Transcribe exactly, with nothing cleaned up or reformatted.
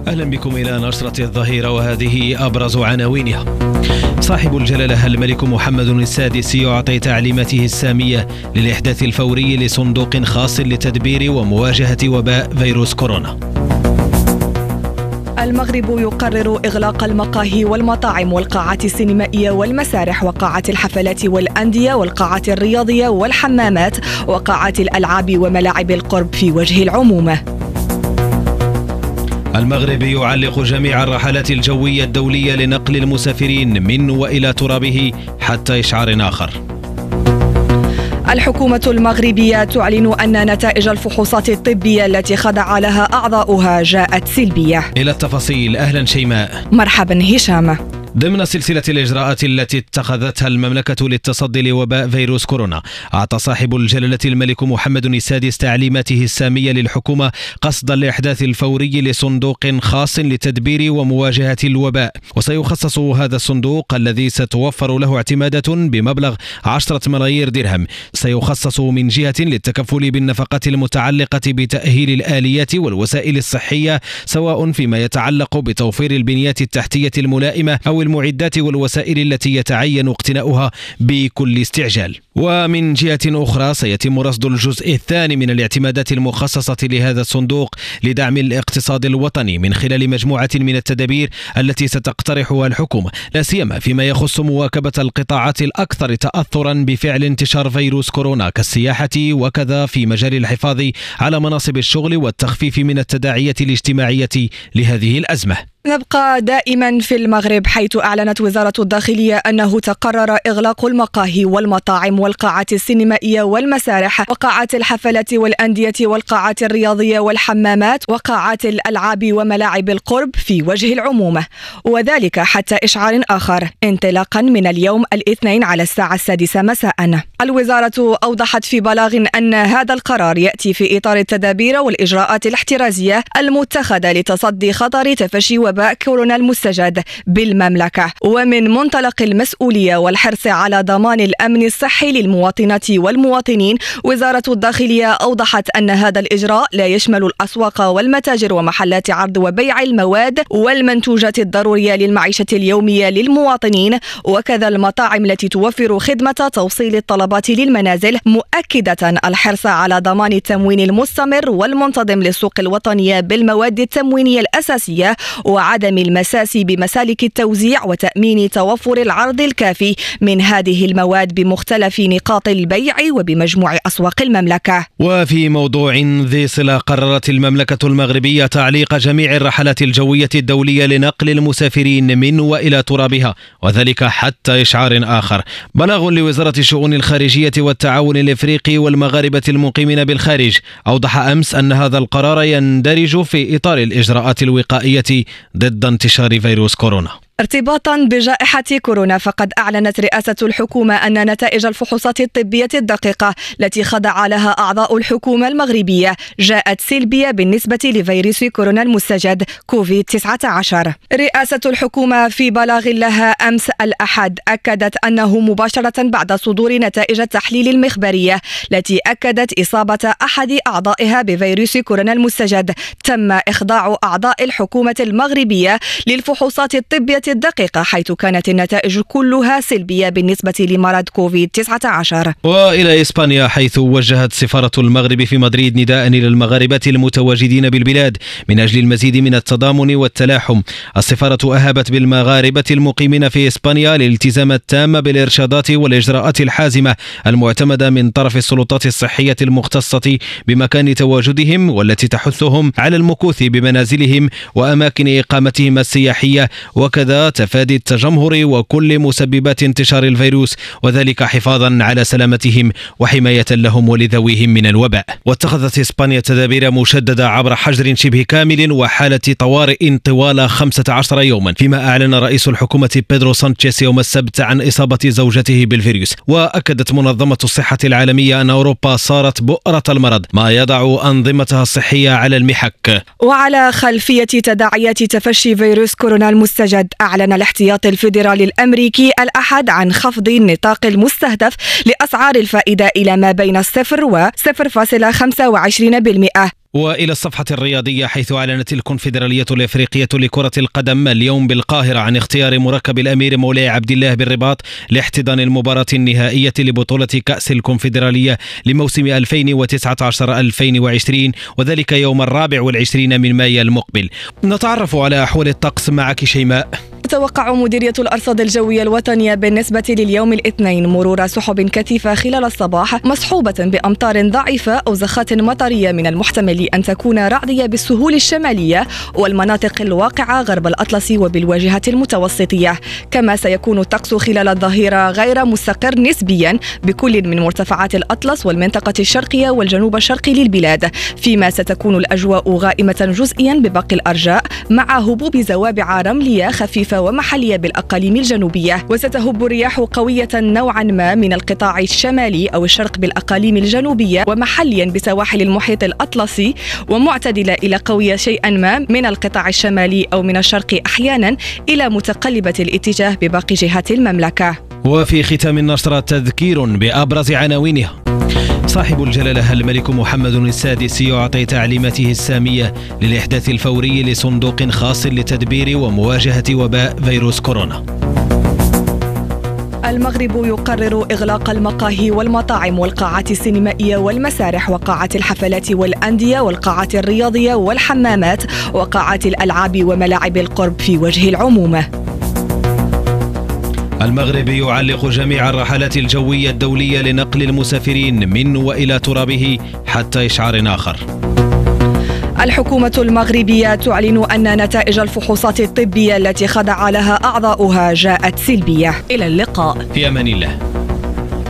أهلا بكم إلى نشرة الظهيرة، وهذه أبرز عناوينها. صاحب الجلالة الملك محمد السادس يعطي تعليماته السامية للإحداث الفوري لصندوق خاص لتدبير ومواجهة وباء فيروس كورونا. المغرب يقرر إغلاق المقاهي والمطاعم والقاعات السينمائية والمسارح وقاعات الحفلات والأندية والقاعات الرياضية والحمامات وقاعات الألعاب وملاعب القرب في وجه العموم. المغرب يعلق جميع الرحلات الجوية الدولية لنقل المسافرين من وإلى ترابه حتى إشعار آخر. الحكومة المغربية تعلن أن نتائج الفحوصات الطبية التي خضع لها أعضاؤها جاءت سلبية. إلى التفاصيل، أهلا شيماء. مرحبا هشام. ضمن سلسلة الإجراءات التي اتخذتها المملكة للتصدي لوباء فيروس كورونا، أعطى صاحب الجلالة الملك محمد السادس تعليماته السامية للحكومة قصد الإحداث الفوري لصندوق خاص لتدبير ومواجهة الوباء، وسيخصص هذا الصندوق الذي ستوفر له اعتمادات بمبلغ عشرة ملايير درهم، سيخصص من جهة للتكفل بالنفقات المتعلقة بتأهيل الآليات والوسائل الصحية، سواء فيما يتعلق بتوفير البنيات التحتية الملائمة أو المعدات والوسائل التي يتعين اقتناؤها بكل استعجال. ومن جهة أخرى سيتم رصد الجزء الثاني من الاعتمادات المخصصة لهذا الصندوق لدعم الاقتصاد الوطني من خلال مجموعة من التدابير التي ستقترحها الحكومة، لا سيما فيما يخص مواكبة القطاعات الأكثر تأثرا بفعل انتشار فيروس كورونا كالسياحة، وكذا في مجال الحفاظ على مناصب الشغل والتخفيف من التداعيات الاجتماعية لهذه الأزمة. نبقى دائما في المغرب، حيث أعلنت وزارة الداخلية أنه تقرر إغلاق المقاهي والمطاعم والقاعات السينمائية والمسارح وقاعات الحفلات والأندية والقاعات الرياضية والحمامات وقاعات الألعاب وملاعب القرب في وجه العموم، وذلك حتى إشعار آخر انطلاقا من اليوم الاثنين على الساعة السادسة مساء. الوزارة أوضحت في بلاغ أن هذا القرار يأتي في إطار التدابير والإجراءات الاحترازية المتخذة لتصدي خطر تفشي وباء كورونا المستجد بالمملكة، ومن منطلق المسؤولية والحرص على ضمان الأمن الصحي للمواطنات والمواطنين، وزارة الداخلية أوضحت أن هذا الإجراء لا يشمل الأسواق والمتاجر ومحلات عرض وبيع المواد والمنتوجات الضرورية للمعيشة اليومية للمواطنين، وكذا المطاعم التي توفر خدمة توصيل الطلبات للمنازل، مؤكدة الحرص على ضمان التموين المستمر والمنتظم للسوق الوطنية بالمواد التموينية الأساسية، وعدم المساس بمسالك التوزيع وتأمين توفر العرض الكافي من هذه المواد بمختلف نقاط البيع وبمجموع أسواق المملكة. وفي موضوع ذي صلة، قررت المملكة المغربية تعليق جميع الرحلات الجوية الدولية لنقل المسافرين من وإلى ترابها، وذلك حتى إشعار آخر. بلاغ لوزارة الشؤون الخارجية والتعاون الإفريقي والمغاربة المقيمين بالخارج أوضح أمس أن هذا القرار يندرج في إطار الإجراءات الوقائية ضد انتشار فيروس كورونا. ارتباطا بجائحة كورونا، فقد أعلنت رئاسة الحكومة أن نتائج الفحوصات الطبية الدقيقة التي خضع لها أعضاء الحكومة المغربية جاءت سلبية بالنسبة لفيروس كورونا المستجد كوفيد تسعة عشر. رئاسة الحكومة في بلاغ لها أمس الأحد أكدت أنه مباشرة بعد صدور نتائج التحليل المخبرية التي أكدت إصابة أحد أعضائها بفيروس كورونا المستجد، تم إخضاع أعضاء الحكومة المغربية للفحوصات الطبية الدقيقة، حيث كانت النتائج كلها سلبية بالنسبة لمرض كوفيد تسعة عشر. وإلى إسبانيا، حيث وجهت سفارة المغرب في مدريد نداء إلى المغاربة المتواجدين بالبلاد من أجل المزيد من التضامن والتلاحم. السفارة أهبت بالمغاربة المقيمين في إسبانيا الالتزام التام بالإرشادات والإجراءات الحازمة المعتمدة من طرف السلطات الصحية المختصة بمكان تواجدهم، والتي تحثهم على المكوث بمنازلهم وأماكن إقامتهم السياحية، وكذا تفادي التجمهر وكل مسببات انتشار الفيروس، وذلك حفاظا على سلامتهم وحماية لهم ولذويهم من الوباء. واتخذت إسبانيا تدابير مشددة عبر حجر شبه كامل وحالة طوارئ طوال خمسة عشر يوما، فيما أعلن رئيس الحكومة بيدرو سانشيز يوم السبت عن إصابة زوجته بالفيروس. وأكدت منظمة الصحة العالمية أن أوروبا صارت بؤرة المرض، ما يضع أنظمتها الصحية على المحك. وعلى خلفية تداعيات تفشي فيروس كورونا المستجد، أعلن الاحتياطي الفيدرالي الأمريكي الأحد عن خفض النطاق المستهدف لأسعار الفائدة إلى ما بين الصفر و صفر فاصلة خمسة وعشرين بالمئة، وإلى الصفحة الرياضية، حيث أعلنت الكونفدرالية الإفريقية لكرة القدم اليوم بالقاهرة عن اختيار مركب الأمير مولاي عبد الله بالرباط لاحتضان المباراة النهائية لبطولة كأس الكونفدرالية لموسم ألفين وتسعة عشر ألفين وعشرين، وذلك يوم الرابع والعشرين من مايو المقبل. نتعرف على أحوال الطقس معك شيماء. تتوقع مديرية الأرصاد الجوية الوطنية بالنسبة لليوم الاثنين مرور سحب كثيفة خلال الصباح مصحوبة بأمطار ضعيفة أو زخات مطرية من المحتمل أن تكون رعدية بالسهول الشمالية والمناطق الواقعة غرب الأطلس وبالواجهة المتوسطية. كما سيكون الطقس خلال الظهيرة غير مستقر نسبيا بكل من مرتفعات الأطلس والمنطقة الشرقية والجنوب الشرقي للبلاد، فيما ستكون الأجواء غائمة جزئيا بباقي الأرجاء مع هبوب زوابع رملية خفيفة ومحلية بالأقاليم الجنوبية. وستهب الرياح قوية نوعا ما من القطاع الشمالي أو الشرق بالأقاليم الجنوبية ومحليا بسواحل المحيط الأطلسي، ومعتدلة إلى قوية شيئا ما من القطاع الشمالي أو من الشرق أحيانا إلى متقلبة الاتجاه بباقي جهات المملكة. وفي ختام النشرة تذكير بأبرز عناوينها. صاحب الجلالة الملك محمد السادس يعطي تعليماته السامية للإحداث الفوري لصندوق خاص لتدبير ومواجهة وباء فيروس كورونا. المغرب يقرر إغلاق المقاهي والمطاعم والقاعات السينمائية والمسارح وقاعات الحفلات والأندية والقاعات الرياضية والحمامات وقاعات الألعاب وملاعب القرب في وجه العموم. المغرب يعلق جميع الرحلات الجوية الدولية لنقل المسافرين من وإلى ترابه حتى إشعار آخر. الحكومة المغربية تعلن أن نتائج الفحوصات الطبية التي خضع لها أعضاؤها جاءت سلبية. إلى اللقاء. في أمان الله.